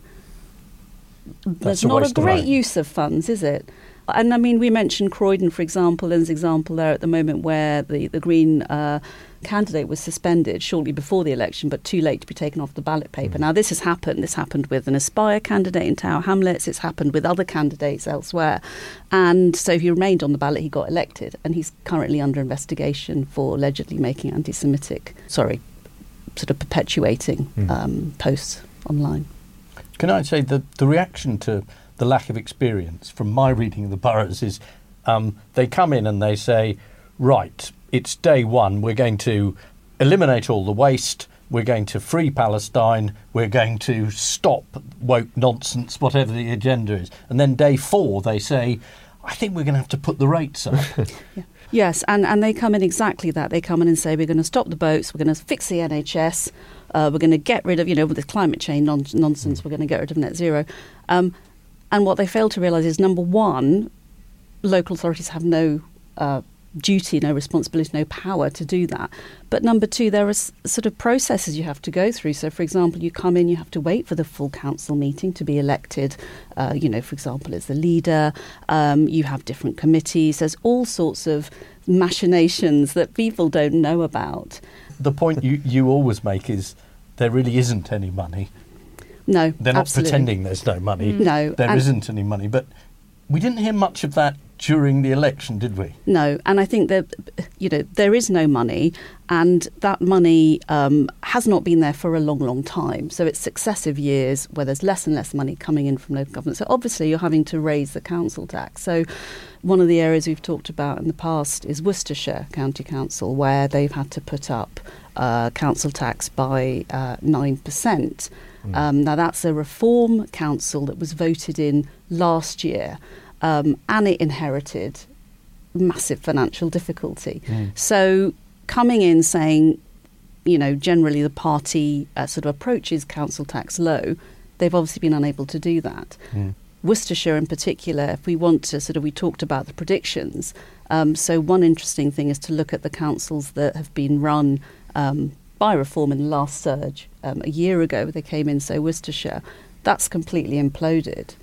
That's there's not a great of use of funds, is it? And I mean, we mentioned Croydon, for example, as an example there at the moment where the, the Green uh, candidate was suspended shortly before the election, but too late to be taken off the ballot paper. Mm. Now, this has happened. This happened with an Aspire candidate in Tower Hamlets. It's happened with other candidates elsewhere. And so he remained on the ballot. He got elected. And he's currently under investigation for allegedly making anti-Semitic, sorry, sort of perpetuating mm. um, posts online. Can I say that the reaction to the lack of experience from my reading of the boroughs is um, they come in and they say, right, it's day one, we're going to eliminate all the waste, we're going to free Palestine, we're going to stop woke nonsense, whatever the agenda is. And then day four they say, I think we're going to have to put the rates up. yeah. Yes, and, and they come in exactly that. They come in and say, we're going to stop the boats, we're going to fix the N H S, uh, we're going to get rid of, you know, with the climate change non- nonsense, we're going to get rid of net zero. Um, And what they fail to realise is, number one, local authorities have no uh, duty, no responsibility, no power to do that. But number two, there are s- sort of processes you have to go through. So, for example, you come in, you have to wait for the full council meeting to be elected, uh, you know, for example, as the leader. Um, you have different committees. There's all sorts of machinations that people don't know about. The point you, you always make is there really isn't any money. No, They're not absolutely. pretending there's no money. Mm. No. There and isn't any money. But we didn't hear much of that during the election, did we? No, and I think that, you know, there is no money, and that money um, has not been there for a long, long time. So it's successive years where there's less and less money coming in from local government. So obviously you're having to raise the council tax. So one of the areas we've talked about in the past is Worcestershire County Council, where they've had to put up uh, council tax by uh, nine percent. Mm. Um, now, that's a Reform council that was voted in last year, um, and it inherited massive financial difficulty. Mm. So coming in saying, you know, generally the party uh, sort of approaches council tax low, they've obviously been unable to do that. Mm. Worcestershire in particular, if we want to sort of, we talked about the predictions. Um, so one interesting thing is to look at the councils that have been run um, by Reform in the last surge. Um, a year ago they came in, so Worcestershire, that's completely imploded.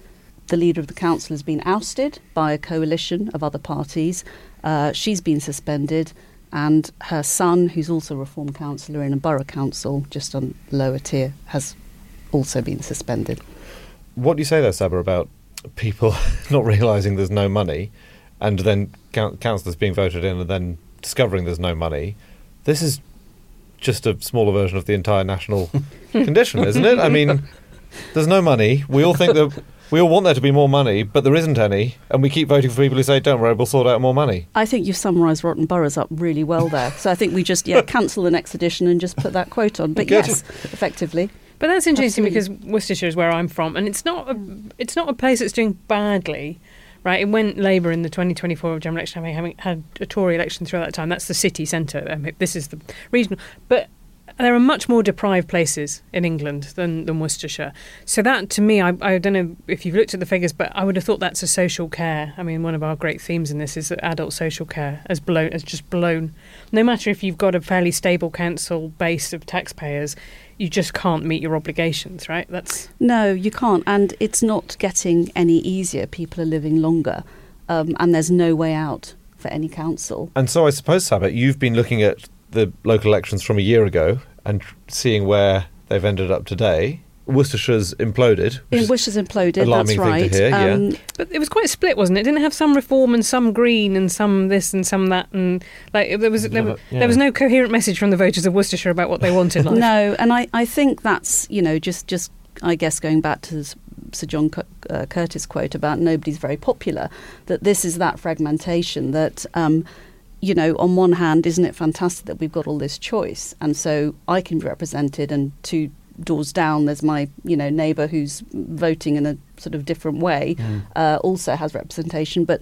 the leader of the council has been ousted by a coalition of other parties. Uh, she's been suspended, and her son, who's also a Reform councillor in a borough council just on lower tier, has also been suspended. What do you say there, Saba, about people not realising there's no money and then coun- councillors being voted in and then discovering there's no money? This is just a smaller version of the entire national condition, isn't it? I mean, there's no money. We all think that we all want there to be more money, but there isn't any, and we keep voting for people who say, don't worry, we'll sort out more money. I think you've summarised Rotten Boroughs up really well there. So I think we just, yeah, cancel the next edition and just put that quote on. But Good. yes, effectively. But that's interesting Absolutely. because Worcestershire is where I'm from, and it's not a, it's not a place that's doing badly, right? It went Labour in the twenty twenty-four general election, having, having had a Tory election throughout that time. That's the city centre. I mean, this is the regional. But there are much more deprived places in England than, than Worcestershire. So that, to me, I, I don't know if you've looked at the figures, but I would have thought that's a social care. I mean, one of our great themes in this is that adult social care has blown, has just blown. No matter if you've got a fairly stable council base of taxpayers, you just can't meet your obligations, right? That's No, you can't. And it's not getting any easier. People are living longer, um, and there's no way out for any council. And so I suppose, Saba, you've been looking at the local elections from a year ago and seeing where they've ended up today. Worcestershire's imploded. which In is Worcester's imploded, alarming that's thing right. to hear, yeah. Um, But it was quite split, wasn't it? It didn't have some Reform and some Green and some this and some that, and like there was there, Never- was- yeah. there was no coherent message from the voters of Worcestershire about what they wanted. Life. No, and I, I think that's, you know, just, just I guess going back to s- Sir John Cur- uh, Curtis' quote about nobody's very popular, that this is that fragmentation that, um, you know, on one hand, isn't it fantastic that we've got all this choice? And so I can be represented, and two doors down there's my, you know, neighbour who's voting in a sort of different way, Mm. uh, also has representation. But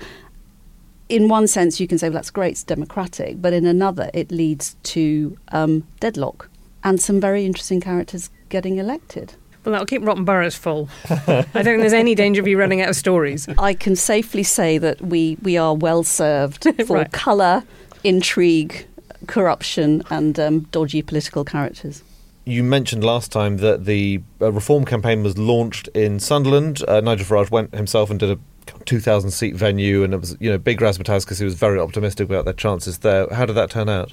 in one sense you can say, well, that's great, it's democratic, but in another it leads to um, deadlock and some very interesting characters getting elected. Well, that'll keep Rotten Boroughs full. I don't think there's any danger of you running out of stories. I can safely say that we, we are well served for Right. colour, intrigue, corruption and um, dodgy political characters. You mentioned last time that the uh, Reform campaign was launched in Sunderland. Uh, Nigel Farage went himself and did a two thousand seat venue, and it was, you know, big razzmatazz because he was very optimistic about their chances there. How did that turn out?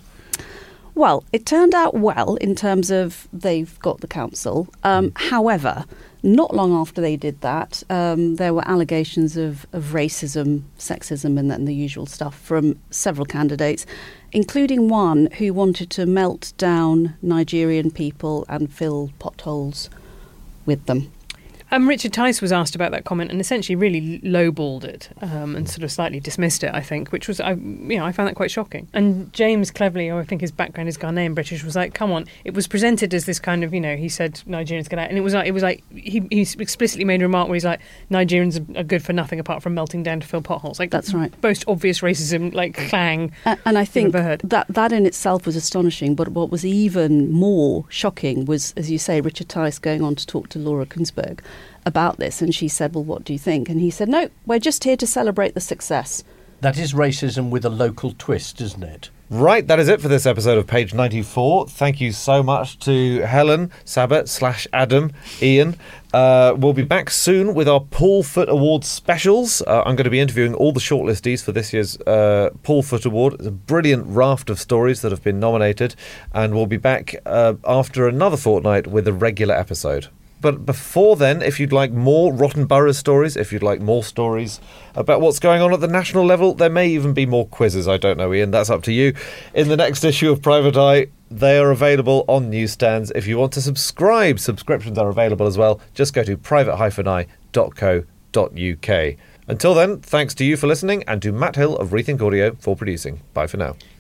Well, it turned out well in terms of they've got the council. Um, however, not long after they did that, um, there were allegations of, of racism, sexism and, and the usual stuff from several candidates, including one who wanted to melt down Nigerian people and fill potholes with them. Um, Richard Tice was asked about that comment and essentially really lowballed it um, and sort of slightly dismissed it, I think, which was, I, you know, I found that quite shocking. And James Cleverly, who I think his background is Ghanaian British, was like, come on, it was presented as this kind of, you know, he said Nigerians get out. And it was like, it was like he, he explicitly made a remark where he's like, Nigerians are, are good for nothing apart from melting down to fill potholes. Like, That's right. Most obvious racism, like clang. A- And I think ever heard. that that in itself was astonishing. But what was even more shocking was, as you say, Richard Tice going on to talk to Laura Kunsberg about this. And she said, well, what do you think? And he said, no, we're just here to celebrate the success. That is racism with a local twist, isn't it? Right, that is it for this episode of Page ninety-four. Thank you so much to Helen, Saba, slash Adam, Ian. Uh, we'll be back soon with our Paul Foot Awards specials. Uh, I'm going to be interviewing all the shortlistees for this year's uh, Paul Foot Award. It's a brilliant raft of stories that have been nominated, and we'll be back uh, after another fortnight with a regular episode. But before then, if you'd like more Rotten Boroughs stories, if you'd like more stories about what's going on at the national level, there may even be more quizzes. I don't know, Ian. That's up to you. In the next issue of Private Eye, they are available on newsstands. If you want to subscribe, subscriptions are available as well. Just go to private dash eye dot co dot uk. Until then, thanks to you for listening and to Matt Hill of Rethink Audio for producing. Bye for now.